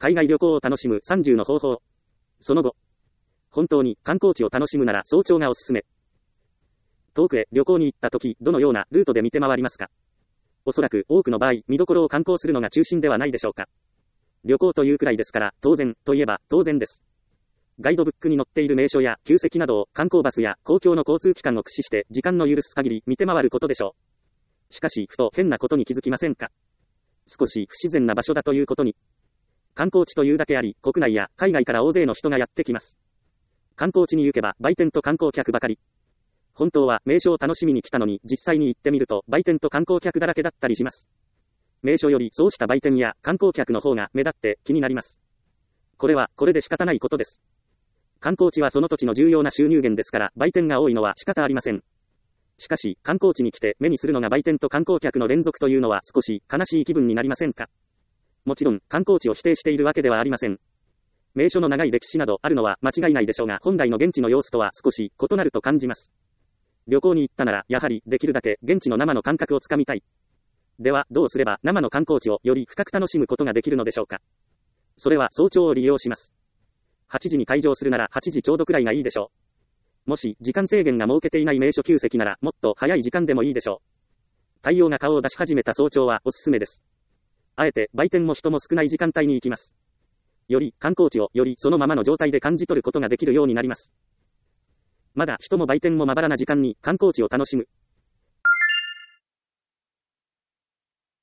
海外旅行を楽しむ30の方法。その後、本当に観光地を楽しむなら早朝がおすすめ。遠くへ旅行に行った時、どのようなルートで見て回りますか？おそらく多くの場合、見どころを観光するのが中心ではないでしょうか。旅行というくらいですから、当然といえば当然です。ガイドブックに載っている名所や旧跡などを観光バスや公共の交通機関を駆使して時間の許す限り見て回ることでしょう。しかし、ふと変なことに気づきませんか？少し不自然な場所だということに。観光地というだけあり、国内や海外から大勢の人がやってきます。観光地に行けば売店と観光客ばかり。本当は名所を楽しみに来たのに実際に行ってみると売店と観光客だらけだったりします。名所よりそうした売店や観光客の方が目立って気になります。これはこれで仕方ないことです。観光地はその土地の重要な収入源ですから売店が多いのは仕方ありません。しかし観光地に来て目にするのが売店と観光客の連続というのは少し悲しい気分になりませんか？もちろん観光地を否定しているわけではありません。名所の長い歴史などあるのは間違いないでしょうが、本来の現地の様子とは少し異なると感じます。旅行に行ったならやはりできるだけ現地の生の感覚をつかみたい。ではどうすれば生の観光地をより深く楽しむことができるのでしょうか。それは早朝を利用します。8時に開場するなら8時ちょうどくらいがいいでしょう。もし時間制限が設けていない名所旧跡ならもっと早い時間でもいいでしょう。太陽が顔を出し始めた早朝はおすすめです。あえて売店も人も少ない時間帯に行きます。より観光地をよりそのままの状態で感じ取ることができるようになります。まだ人も売店もまばらな時間に観光地を楽しむ。